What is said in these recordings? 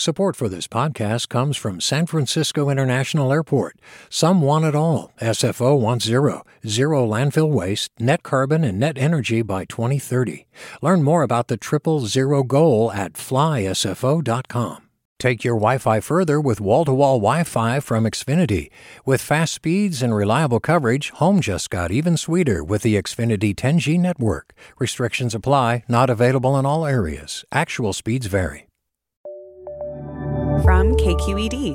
Support for this podcast comes from San Francisco International Airport. Some want it all. SFO wants zero landfill waste, net carbon, and net energy by 2030. Learn more about the 000 goal at flysfo.com. Take your Wi-Fi further with wall-to-wall Wi-Fi from Xfinity. With fast speeds and reliable coverage, home just got even sweeter with the Xfinity 10G network. Restrictions apply, not available in all areas. Actual speeds vary. From KQED.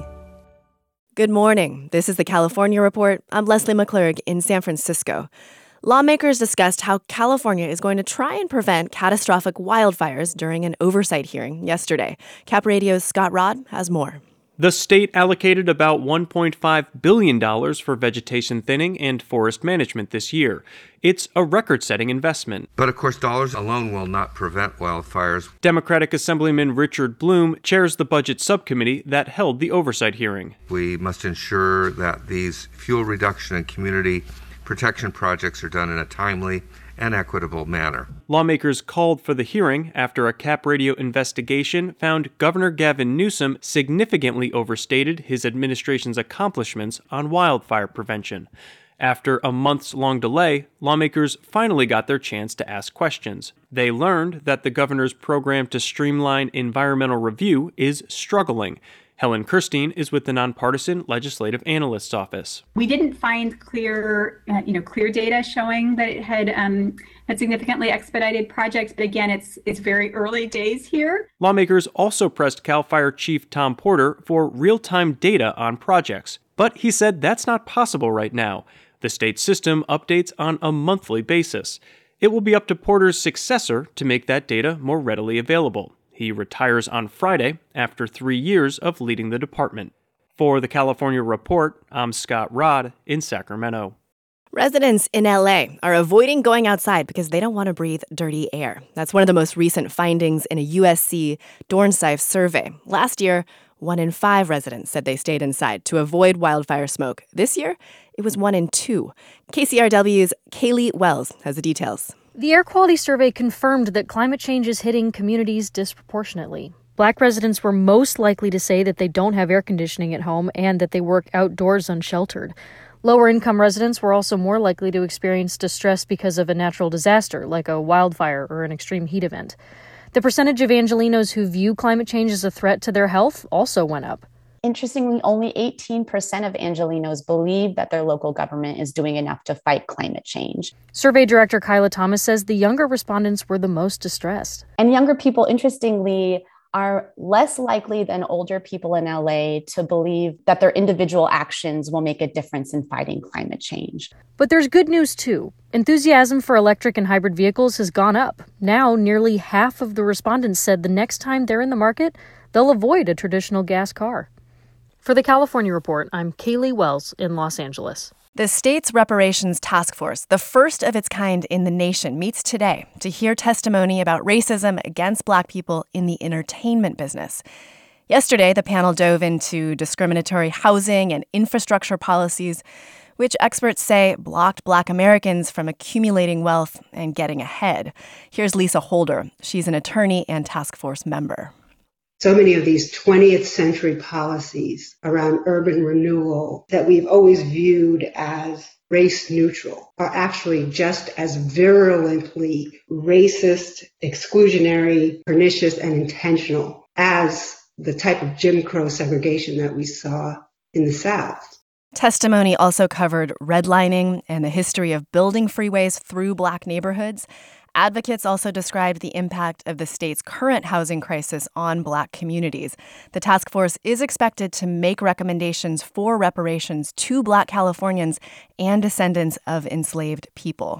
Good morning. This is the California Report. I'm Leslie McClurg in San Francisco. Lawmakers discussed how California is going to try and prevent catastrophic wildfires during an oversight hearing yesterday. Cap Radio's Scott Rodd has more. The state allocated about $1.5 billion for vegetation thinning and forest management this year. It's a record-setting investment. But of course, dollars alone will not prevent wildfires. Democratic Assemblyman Richard Bloom chairs the budget subcommittee that held the oversight hearing. We must ensure that these fuel reduction and community protection projects are done in a timely and equitable manner. Lawmakers called for the hearing after a Cap Radio investigation found Governor Gavin Newsom significantly overstated his administration's accomplishments on wildfire prevention. After a months-long delay, lawmakers finally got their chance to ask questions. They learned that the governor's program to streamline environmental review is struggling. Helen Kirstein is with the Nonpartisan Legislative Analyst's Office. We didn't find clear data showing that it had significantly expedited projects. But again, it's very early days here. Lawmakers also pressed CAL FIRE Chief Tom Porter for real-time data on projects. But he said that's not possible right now. The state system updates on a monthly basis. It will be up to Porter's successor to make that data more readily available. He retires on Friday after 3 years of leading the department. For the California Report, I'm Scott Rodd in Sacramento. Residents in LA are avoiding going outside because they don't want to breathe dirty air. That's one of the most recent findings in a USC Dornsife survey. Last year, 1 in 5 residents said they stayed inside to avoid wildfire smoke. This year, it was 1 in 2. KCRW's Kaylee Wells has the details. The air quality survey confirmed that climate change is hitting communities disproportionately. Black residents were most likely to say that they don't have air conditioning at home and that they work outdoors unsheltered. Lower-income residents were also more likely to experience distress because of a natural disaster, like a wildfire or an extreme heat event. The percentage of Angelenos who view climate change as a threat to their health also went up. Interestingly, only 18% of Angelenos believe that their local government is doing enough to fight climate change. Survey director Kyla Thomas says the younger respondents were the most distressed. And younger people, interestingly, are less likely than older people in LA to believe that their individual actions will make a difference in fighting climate change. But there's good news, too. Enthusiasm for electric and hybrid vehicles has gone up. Now, nearly half of the respondents said the next time they're in the market, they'll avoid a traditional gas car. For the California Report, I'm Kaylee Wells in Los Angeles. The state's reparations task force, the first of its kind in the nation, meets today to hear testimony about racism against Black people in the entertainment business. Yesterday, the panel dove into discriminatory housing and infrastructure policies, which experts say blocked Black Americans from accumulating wealth and getting ahead. Here's Lisa Holder. She's an attorney and task force member. So many of these 20th century policies around urban renewal that we've always viewed as race neutral are actually just as virulently racist, exclusionary, pernicious, and intentional as the type of Jim Crow segregation that we saw in the South. Testimony also covered redlining and the history of building freeways through Black neighborhoods. Advocates also described the impact of the state's current housing crisis on Black communities. The task force is expected to make recommendations for reparations to Black Californians and descendants of enslaved people.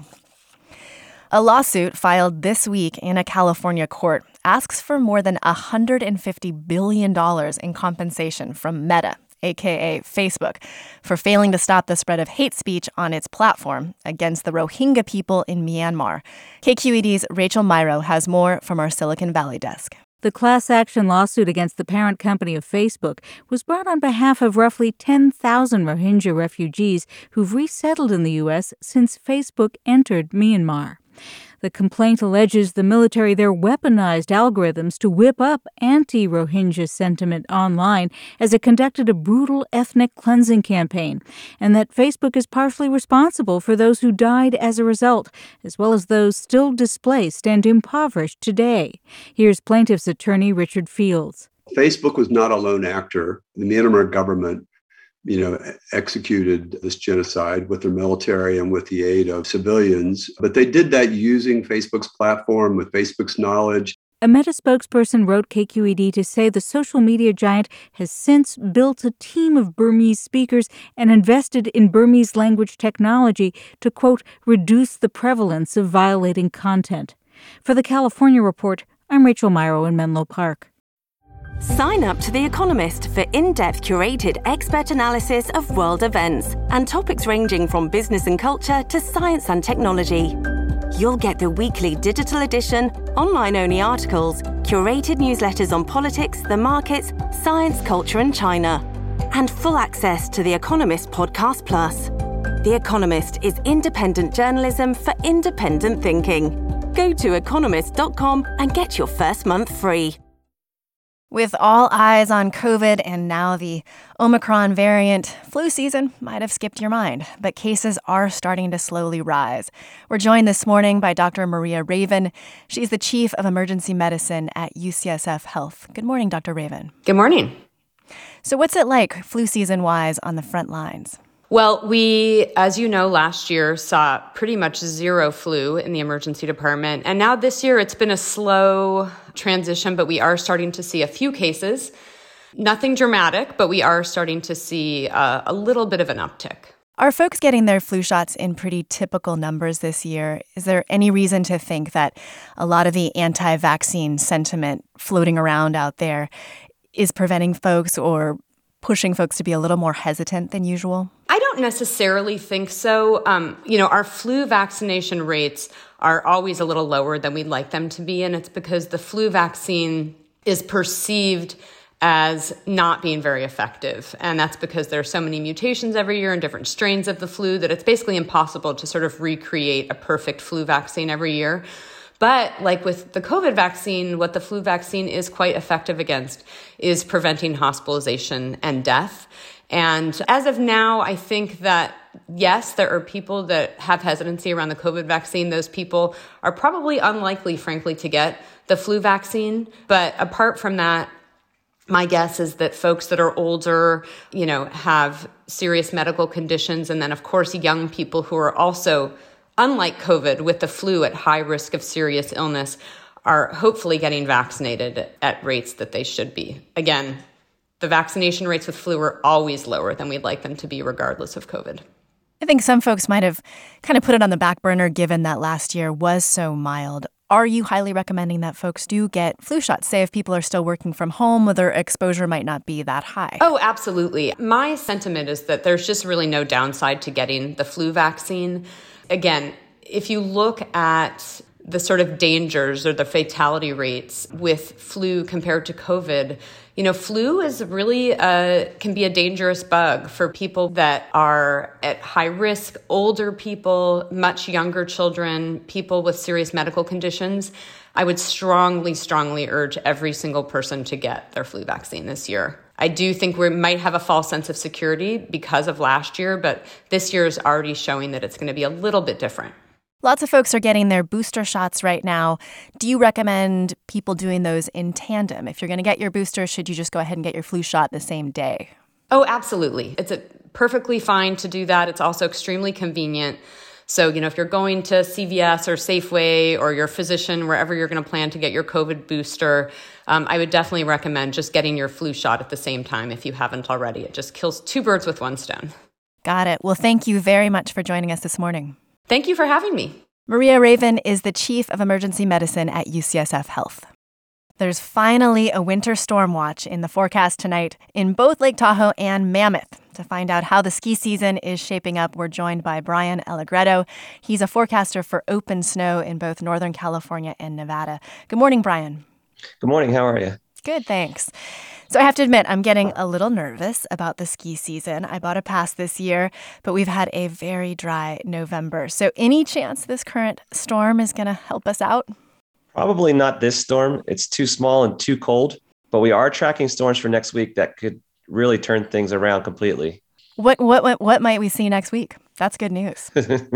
A lawsuit filed this week in a California court asks for more than $150 billion in compensation from Meta, aka Facebook, for failing to stop the spread of hate speech on its platform against the Rohingya people in Myanmar. KQED's Rachel Myrow has more from our Silicon Valley desk. The class action lawsuit against the parent company of Facebook was brought on behalf of roughly 10,000 Rohingya refugees who've resettled in the U.S. since Facebook entered Myanmar. The complaint alleges the military there weaponized algorithms to whip up anti-Rohingya sentiment online as it conducted a brutal ethnic cleansing campaign, and that Facebook is partially responsible for those who died as a result, as well as those still displaced and impoverished today. Here's plaintiff's attorney Richard Fields. Facebook was not a lone actor. The Myanmar government executed this genocide with their military and with the aid of civilians. But they did that using Facebook's platform, with Facebook's knowledge. A Meta spokesperson wrote KQED to say the social media giant has since built a team of Burmese speakers and invested in Burmese language technology to, quote, reduce the prevalence of violating content. For the California Report, I'm Rachel Myrow in Menlo Park. Sign up to The Economist for in-depth curated expert analysis of world events and topics ranging from business and culture to science and technology. You'll get the weekly digital edition, online-only articles, curated newsletters on politics, the markets, science, culture and China, and full access to The Economist Podcast Plus. The Economist is independent journalism for independent thinking. Go to economist.com and get your first month free. With all eyes on COVID and now the Omicron variant, flu season might have skipped your mind, but cases are starting to slowly rise. We're joined this morning by Dr. Maria Raven. She's the Chief of Emergency Medicine at UCSF Health. Good morning, Dr. Raven. Good morning. So what's it like flu season-wise on the front lines? Well, we, as you know, last year saw pretty much zero flu in the emergency department. And now this year, it's been a slow transition, but we are starting to see a few cases. Nothing dramatic, but we are starting to see a little bit of an uptick. Are folks getting their flu shots in pretty typical numbers this year? Is there any reason to think that a lot of the anti-vaccine sentiment floating around out there is preventing folks or pushing folks to be a little more hesitant than usual? I don't necessarily think so. Our flu vaccination rates are always a little lower than we'd like them to be, and it's because the flu vaccine is perceived as not being very effective. And that's because there are so many mutations every year and different strains of the flu that it's basically impossible to sort of recreate a perfect flu vaccine every year. But like with the COVID vaccine, what the flu vaccine is quite effective against is preventing hospitalization and death. And as of now, I think that, yes, there are people that have hesitancy around the COVID vaccine. Those people are probably unlikely, frankly, to get the flu vaccine. But apart from that, my guess is that folks that are older, have serious medical conditions. And then, of course, young people who are also, unlike COVID, with the flu at high risk of serious illness, are hopefully getting vaccinated at rates that they should be. Again, the vaccination rates with flu are always lower than we'd like them to be, regardless of COVID. I think some folks might have kind of put it on the back burner given that last year was so mild. Are you highly recommending that folks do get flu shots, say if people are still working from home where their exposure might not be that high? Oh, absolutely. My sentiment is that there's just really no downside to getting the flu vaccine. Again, if you look at the sort of dangers or the fatality rates with flu compared to COVID, flu is really can be a dangerous bug for people that are at high risk, older people, much younger children, people with serious medical conditions. I would strongly, strongly urge every single person to get their flu vaccine this year. I do think we might have a false sense of security because of last year, but this year is already showing that it's going to be a little bit different. Lots of folks are getting their booster shots right now. Do you recommend people doing those in tandem? If you're going to get your booster, should you just go ahead and get your flu shot the same day? Oh, absolutely. It's perfectly fine to do that. It's also extremely convenient. So, if you're going to CVS or Safeway or your physician, wherever you're going to plan to get your COVID booster, I would definitely recommend just getting your flu shot at the same time if you haven't already. It just kills two birds with one stone. Got it. Well, thank you very much for joining us this morning. Thank you for having me. Maria Raven is the Chief of Emergency Medicine at UCSF Health. There's finally a winter storm watch in the forecast tonight in both Lake Tahoe and Mammoth. To find out how the ski season is shaping up, we're joined by Brian Allegretto. He's a forecaster for open snow in both Northern California and Nevada. Good morning, Brian. Good morning. How are you? Good, thanks. So I have to admit, I'm getting a little nervous about the ski season. I bought a pass this year, but we've had a very dry November. So any chance this current storm is going to help us out? Probably not this storm. It's too small and too cold, but we are tracking storms for next week that could really turn things around completely. What might we see next week? That's good news.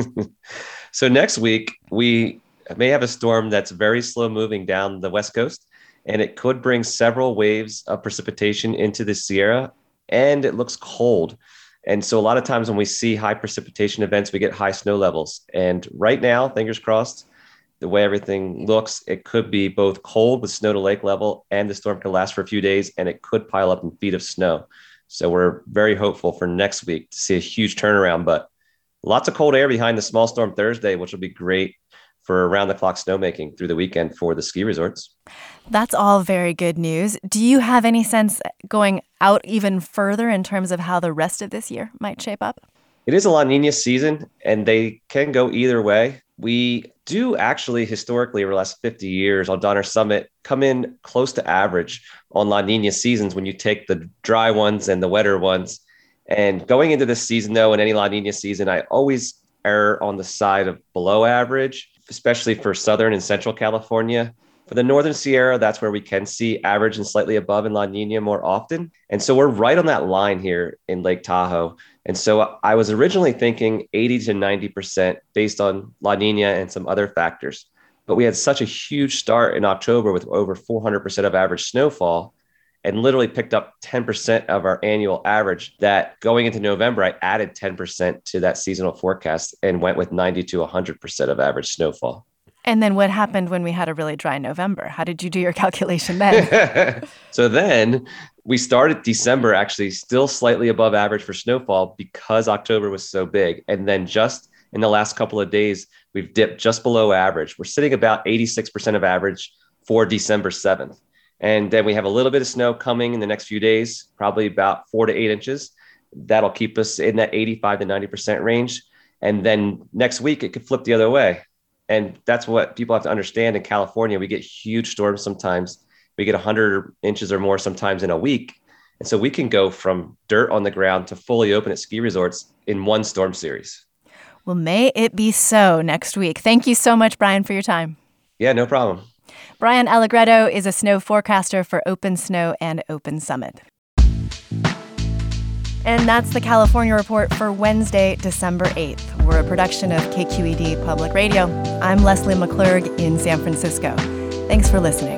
So next week, we may have a storm that's very slow moving down the West Coast, and it could bring several waves of precipitation into the Sierra, and it looks cold. And so a lot of times when we see high precipitation events, we get high snow levels. And right now, fingers crossed, the way everything looks, it could be both cold with snow to lake level, and the storm could last for a few days, and it could pile up in feet of snow. So we're very hopeful for next week to see a huge turnaround, but lots of cold air behind the small storm Thursday, which will be great for around-the-clock snowmaking through the weekend for the ski resorts. That's all very good news. Do you have any sense going out even further in terms of how the rest of this year might shape up? It is a La Nina season, and they can go either way. We do actually historically over the last 50 years on Donner Summit come in close to average on La Nina seasons when you take the dry ones and the wetter ones. And going into this season, though, in any La Nina season, I always err on the side of below average, especially for Southern and Central California. For the Northern Sierra, that's where we can see average and slightly above in La Nina more often. And so we're right on that line here in Lake Tahoe. And so I was originally thinking 80 to 90% based on La Nina and some other factors. But we had such a huge start in October with over 400% of average snowfall and literally picked up 10% of our annual average that going into November, I added 10% to that seasonal forecast and went with 90 to 100% of average snowfall. And then what happened when we had a really dry November? How did you do your calculation then? So then we started December actually still slightly above average for snowfall because October was so big. And then just in the last couple of days, we've dipped just below average. We're sitting about 86% of average for December 7th. And then we have a little bit of snow coming in the next few days, probably about 4 to 8 inches. That'll keep us in that 85 to 90% range. And then next week, it could flip the other way. And that's what people have to understand. In California, we get huge storms sometimes. We get 100 inches or more sometimes in a week. And so we can go from dirt on the ground to fully open at ski resorts in one storm series. Well, may it be so next week. Thank you so much, Brian, for your time. Yeah, no problem. Brian Allegretto is a snow forecaster for Open Snow and Open Summit. And that's the California Report for Wednesday, December 8th. We're a production of KQED Public Radio. I'm Leslie McClurg in San Francisco. Thanks for listening.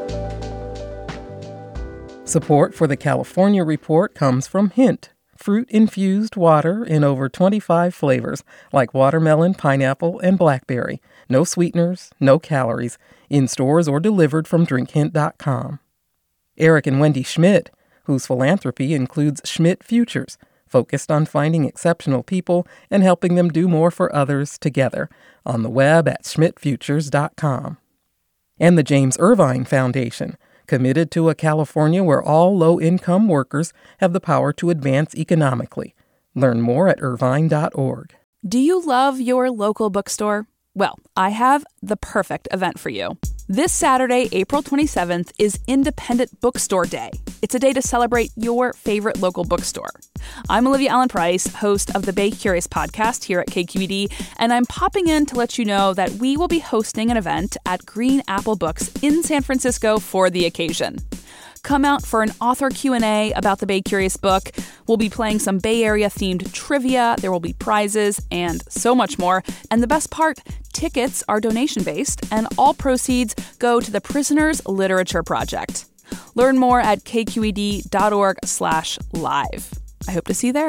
Support for the California Report comes from Hint, fruit-infused water in over 25 flavors, like watermelon, pineapple, and blackberry. No sweeteners, no calories, in stores or delivered from drinkhint.com. Eric and Wendy Schmidt, whose philanthropy includes Schmidt Futures, focused on finding exceptional people and helping them do more for others together, on the web at schmidtfutures.com. And the James Irvine Foundation, committed to a California where all low-income workers have the power to advance economically. Learn more at irvine.org. Do you love your local bookstore? Well, I have the perfect event for you. This Saturday, April 27th, is Independent Bookstore Day. It's a day to celebrate your favorite local bookstore. I'm Olivia Allen Price, host of the Bay Curious podcast here at KQED, and I'm popping in to let you know that we will be hosting an event at Green Apple Books in San Francisco for the occasion. Come out for an author Q&A about the Bay Curious book. We'll be playing some Bay Area-themed trivia. There will be prizes and so much more. And the best part, tickets are donation-based, and all proceeds go to the Prisoners Literature Project. Learn more at kqed.org/live. I hope to see you there.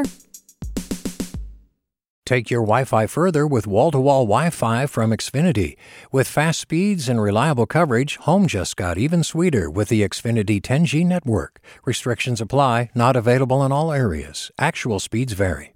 Take your Wi-Fi further with wall-to-wall Wi-Fi from Xfinity. With fast speeds and reliable coverage, home just got even sweeter with the Xfinity 10G network. Restrictions apply, not available in all areas. Actual speeds vary.